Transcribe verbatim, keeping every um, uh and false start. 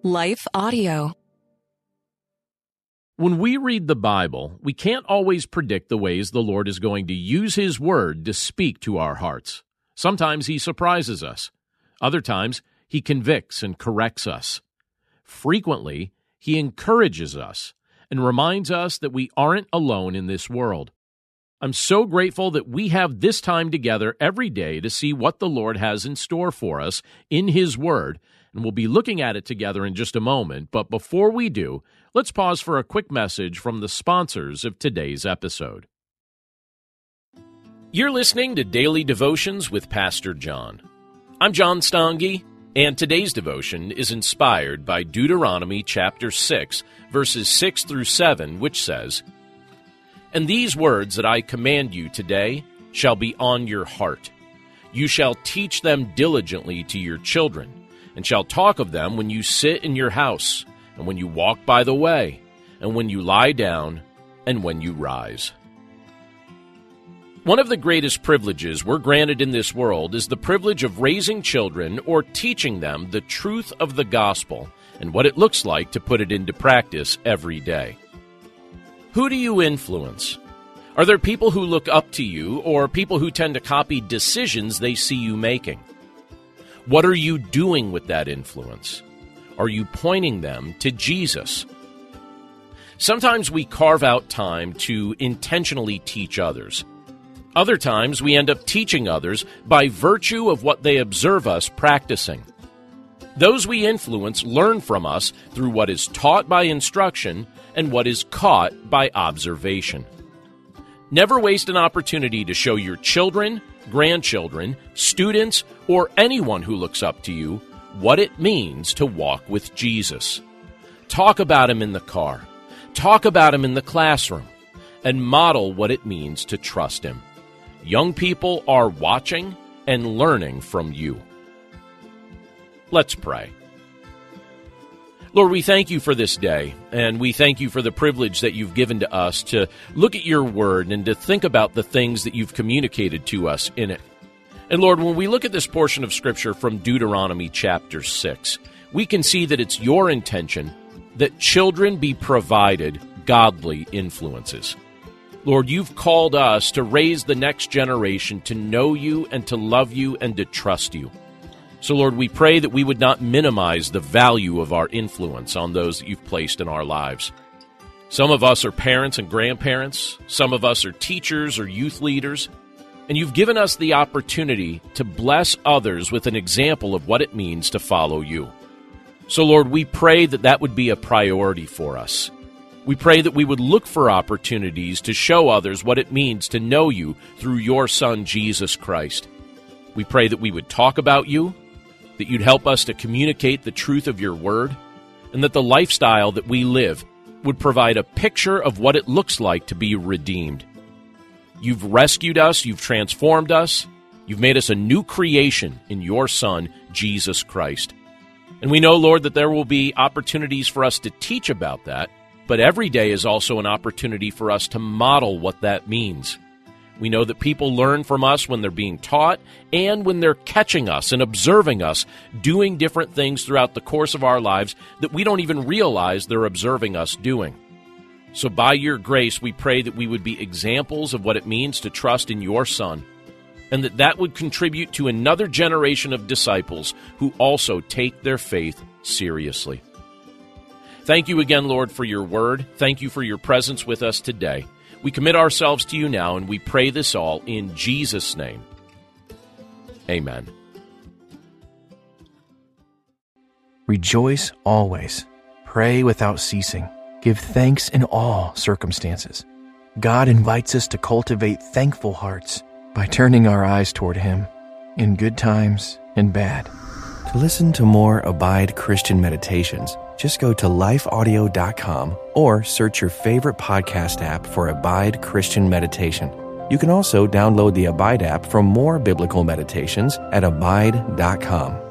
Life Audio. When we read the Bible, we can't always predict the ways the Lord is going to use His Word to speak to our hearts. Sometimes He surprises us. Other times, He convicts and corrects us. Frequently, He encourages us and reminds us that we aren't alone in this world. I'm so grateful that we have this time together every day to see what the Lord has in store for us in His Word, and we'll be looking at it together in just a moment. But before we do, let's pause for a quick message from the sponsors of today's episode. You're listening to Daily Devotions with Pastor John. I'm John Stange, and today's devotion is inspired by Deuteronomy chapter six, verses six through seven, which says, "And these words that I command you today shall be on your heart. You shall teach them diligently to your children, and shall talk of them when you sit in your house, and when you walk by the way, and when you lie down, and when you rise." One of the greatest privileges we're granted in this world is the privilege of raising children or teaching them the truth of the gospel and what it looks like to put it into practice every day. Who do you influence? Are there people who look up to you or people who tend to copy decisions they see you making? What are you doing with that influence? Are you pointing them to Jesus? Sometimes we carve out time to intentionally teach others. Other times we end up teaching others by virtue of what they observe us practicing. Those we influence learn from us through what is taught by instruction and what is caught by observation. Never waste an opportunity to show your children, grandchildren, students, or anyone who looks up to you what it means to walk with Jesus. Talk about Him in the car. Talk about Him in the classroom. And model what it means to trust Him. Young people are watching and learning from you. Let's pray. Lord, we thank you for this day, and we thank you for the privilege that you've given to us to look at your word and to think about the things that you've communicated to us in it. And Lord, when we look at this portion of Scripture from Deuteronomy chapter six, we can see that it's your intention that children be provided godly influences. Lord, you've called us to raise the next generation to know you and to love you and to trust you. So, Lord, we pray that we would not minimize the value of our influence on those that you've placed in our lives. Some of us are parents and grandparents. Some of us are teachers or youth leaders. And you've given us the opportunity to bless others with an example of what it means to follow you. So, Lord, we pray that that would be a priority for us. We pray that we would look for opportunities to show others what it means to know you through your Son, Jesus Christ. We pray that we would talk about you, that you'd help us to communicate the truth of your word, and that the lifestyle that we live would provide a picture of what it looks like to be redeemed. You've rescued us, you've transformed us, you've made us a new creation in your Son, Jesus Christ. And we know, Lord, that there will be opportunities for us to teach about that, but every day is also an opportunity for us to model what that means. We know that people learn from us when they're being taught and when they're catching us and observing us doing different things throughout the course of our lives that we don't even realize they're observing us doing. So by your grace, we pray that we would be examples of what it means to trust in your Son, and that that would contribute to another generation of disciples who also take their faith seriously. Thank you again, Lord, for your word. Thank you for your presence with us today. We commit ourselves to you now, and we pray this all in Jesus' name. Amen. Rejoice always. Pray without ceasing. Give thanks in all circumstances. God invites us to cultivate thankful hearts by turning our eyes toward Him in good times and bad. To listen to more Abide Christian Meditations, just go to life audio dot com or search your favorite podcast app for Abide Christian Meditation. You can also download the Abide app for more biblical meditations at abide dot com.